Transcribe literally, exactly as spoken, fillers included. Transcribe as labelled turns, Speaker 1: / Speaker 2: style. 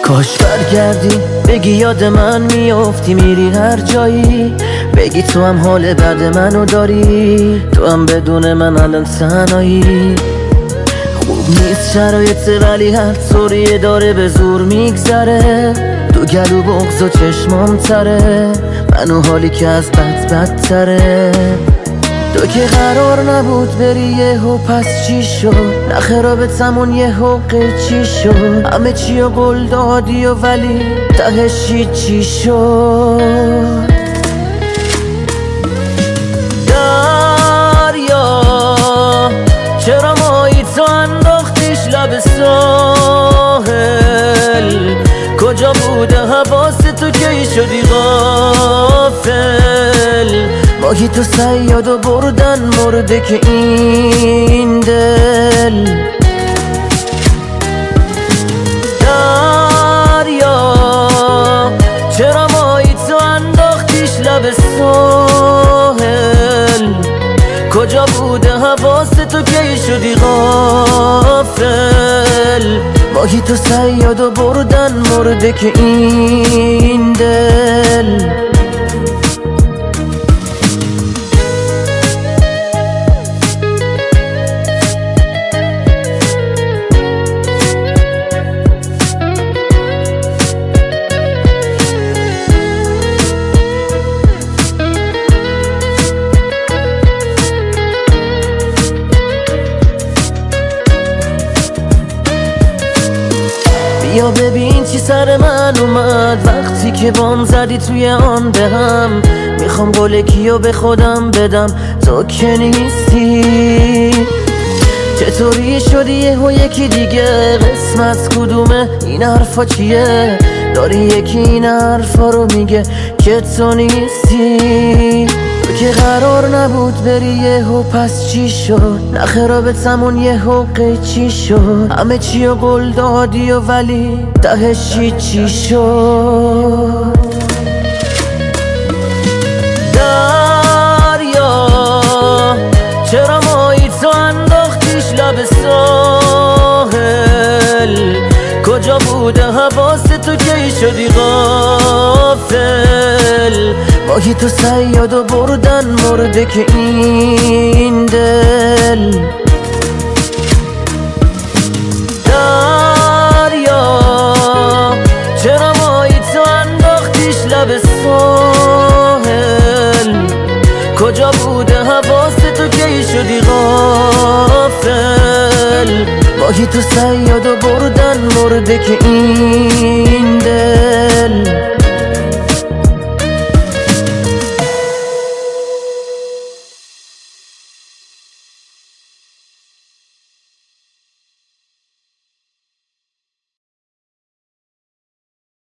Speaker 1: کاش برگردی بگی یاد من میافتی میری هر جایی، بگی تو هم حال بعد منو داری، تو هم بدون من الان تنهایی. خوب نیست شرایط ولی هر طوریه داره به زور میگذره، تو گلو بغض و چشمام تره، منو حالی که از بد بدتره. تو که قرار نبود بری یهو پس چی شد؟ نخ رابطمون یهو قیچی شد، همه چی و قول دادی و ولی تهش چی شد؟ دریا چرا مایی تو انداختیش لب ساحل؟ کجا بوده حواس تو کی شدی غافل؟ ماهی تو صیاد و بردن مرده که این دل. دریا چرا مایی تو انداختیش لب ساحل؟ کجا بوده حواس تو کی شدی غافل؟ ماهی تو صیاد و بردن مرده که این دل. بیا ببین چی سر من اومد وقتی که بام زدی توی آن به هم. میخوام قول کیو به خودم بدم تو که نیستی. چطوری شدی یهو یکی دیگه؟ قسمت کدومه این حرفا چیه؟ داری یکی این حرفا رو میگه که تو نیستی. تو که قرار نبود بری یهو پس چی شد؟ نخ رابطمون یهو قیچی شد، همه چی و قول دادی و ولی تهش چی شد؟ دریا چرا مایی تو انداختیش لب ساحل؟ کجا بوده حواس تو کی شدی غافل؟ ماهی تو صیاد و بردن مرده که این دل. دریا چرا مایی تو انداختیش لب ساحل؟ کجا بوده حواس تو کی شدی غافل؟ ماهی تو صیاد و بردن مرده که این دل.